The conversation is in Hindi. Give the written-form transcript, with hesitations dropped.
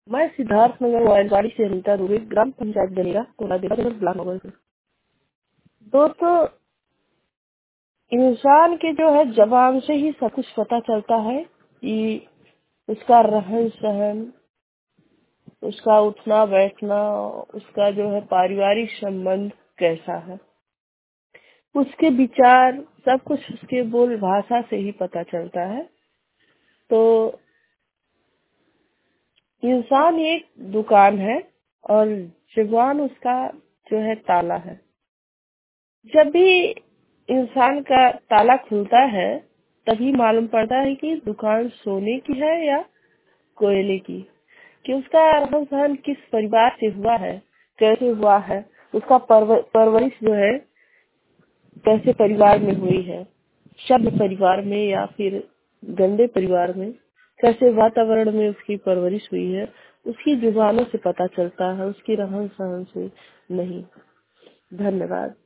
मैं सिद्धार्थ नगर वायलवाड़ी से रीता दुबे, ग्राम पंचायत बनेगा कोला देवा ब्लॉक नगर से। दोस्तों, इंसान के जो है जबान से ही सब कुछ पता चलता है कि उसका रहन सहन, उसका उठना बैठना, उसका जो है पारिवारिक संबंध कैसा है, उसके विचार, सब कुछ उसके बोल भाषा से ही पता चलता है। तो इंसान एक दुकान है और जुबान उसका जो है ताला है। जब भी इंसान का ताला खुलता है तभी मालूम पड़ता है कि दुकान सोने की है या कोयले की, कि उसका रहन सहन किस परिवार से हुआ है, कैसे हुआ है, उसका परवरिश जो है कैसे परिवार में हुई है, सभ्य परिवार में या फिर गंदे परिवार में, कैसे वातावरण में उसकी परवरिश हुई है, उसकी जुबानों से पता चलता है, उसकी रहन सहन से नहीं। धन्यवाद।